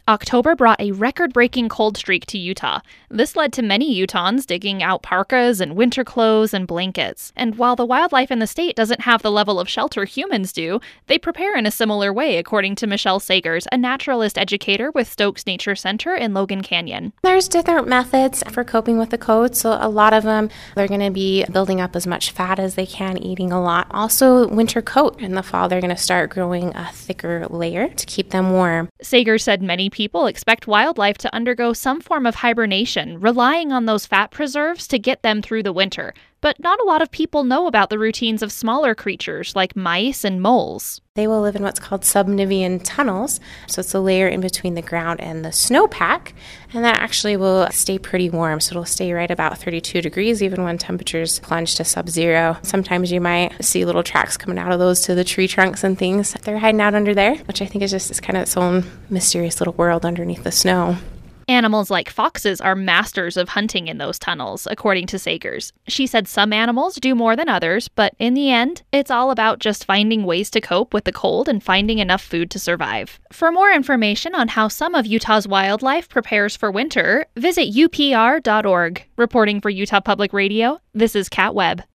October brought a record-breaking cold streak to Utah. This led to many Utahns digging out parkas and winter clothes and blankets. And while the wildlife in the state doesn't have the level of shelter humans do, they prepare in a similar way, according to Michelle Sagers, a naturalist educator with Stokes Nature Center in Logan Canyon. There's different methods for coping with the cold. So a lot of them, they're going to be building up as much fat as they can, eating a lot. Also, winter coat. In the fall, they're going to start growing a thicker layer to keep them warm. Sagers said many people expect wildlife to undergo some form of hibernation, relying on those fat preserves to get them through the winter. But not a lot of people know about the routines of smaller creatures like mice and moles. They will live in what's called subnivean tunnels. So it's a layer in between the ground and the snowpack, and that actually will stay pretty warm. So it'll stay right about 32 degrees even when temperatures plunge to sub-zero. Sometimes you might see little tracks coming out of those to the tree trunks and things. They're hiding out under there, which I think is just kind of its own mysterious little world underneath the snow. Animals like foxes are masters of hunting in those tunnels, according to Sagers. She said some animals do more than others, but in the end, it's all about just finding ways to cope with the cold and finding enough food to survive. For more information on how some of Utah's wildlife prepares for winter, visit upr.org. Reporting for Utah Public Radio, this is Kat Webb.